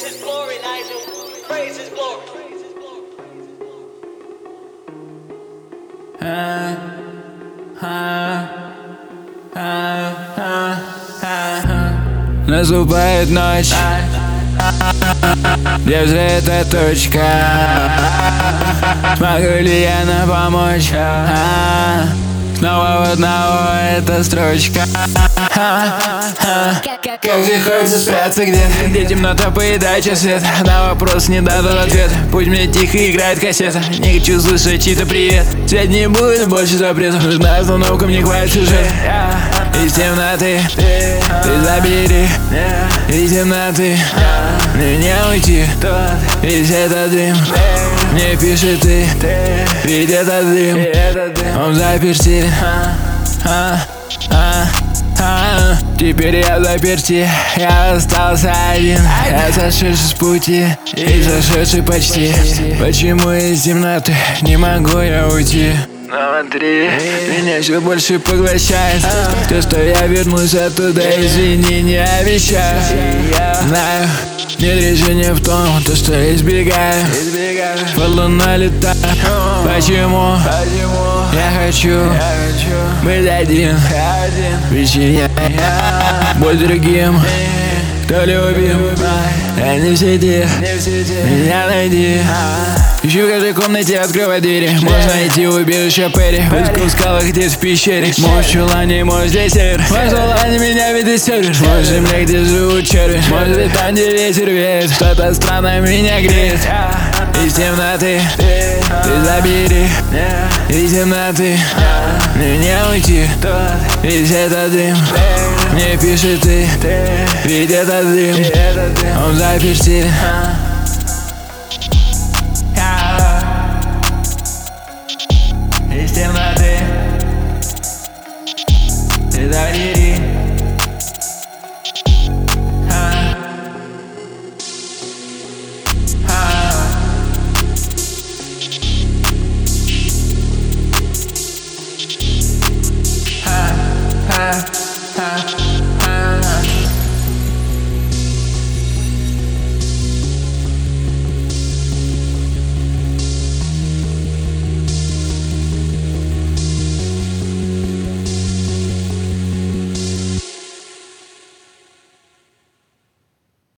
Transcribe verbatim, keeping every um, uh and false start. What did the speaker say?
Praise His glory, Nigel. Praise His glory. А, а, а, а, а, а. Наступает ночь, где взлета точка. Смогу ли я нам помочь? А, снова в одного эта строчка. Как же хочется спрятаться где-то, где темнота поедает свет. На вопрос не дадут ответ. Пусть мне тихо играет кассета. Не хочу слышать чей-то привет. Свет не будет больше запретов. Нужна остановка, мне хватит сюжет. Из темноты ты забери, из темноты мне уйти. Весь этот дым мне пишет ты, ведь этот дым он заперти. а, а, а. Теперь я заперти, я остался один. Я сошедший с пути и зашедший почти. Почему из темноты не могу я уйти? Внутри меня все больше поглощает то, что я вернусь оттуда. Извини, не обещаю. Знаю, нет решения в том, то, что избегаю. Под луной летаю. Почему? Я хочу быть один. Вечеря боль другим, кто любим, а не в сети. Меня найди. Ищу в каждой комнате, открывай двери. Можно найти убежище Перри. В скалах, где-то в пещере. Мой чулане, мой здесь север. Мой желание меня ведет север. Мой земля, где живут черви. Может быть там, где ветер веет. Что-то странное меня греет. Из темноты ты забери, из темноты мне уйти. Весь этот дым мне пишет ты, ведь этот дым он заперти. Из темноты ты забери.